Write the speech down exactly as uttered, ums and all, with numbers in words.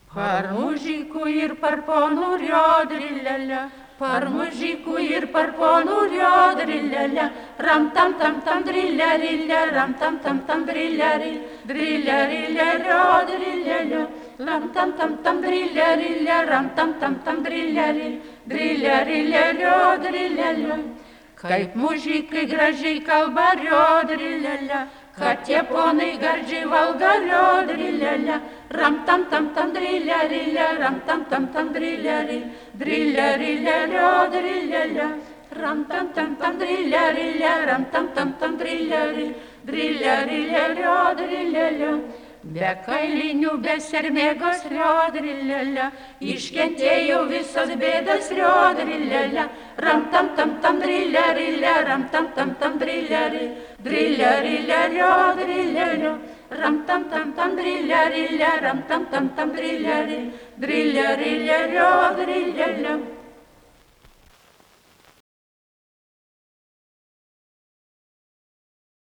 Par mužikų ir par ponų riodrilelę, par mužikų ir par ponų riodrilelę, ram tam tam tam drillerilę, ram tam tam tam drillerilę, drillerilę riodrilelę, ram tam tam tam drillerilę, ram tam tam tam drillerilę, drillerilę riodrilelę. Kaip mužikai gražiai kalba riodrilelę, kad tie ponai gardžiai valga riodrilelę, ram tam tam tam drillerilę, ram tam tam tam drillerilę, drillerilę riodrilelę, ram tam tam tam drillerilę, ram tam tam tam drillerilę, drillerilę riodrilelę. Be kailinių, be sermėgos riodrilelę, iškentėjau visas bėdas riodrilelę, ram tam tam tam drillerilę, ram tam tam tam drillerilę, drillerilę riodrilelę, ram tam tam tam drillerilę, ram tam tam tam drillerilę, drillerilę riodrilelę.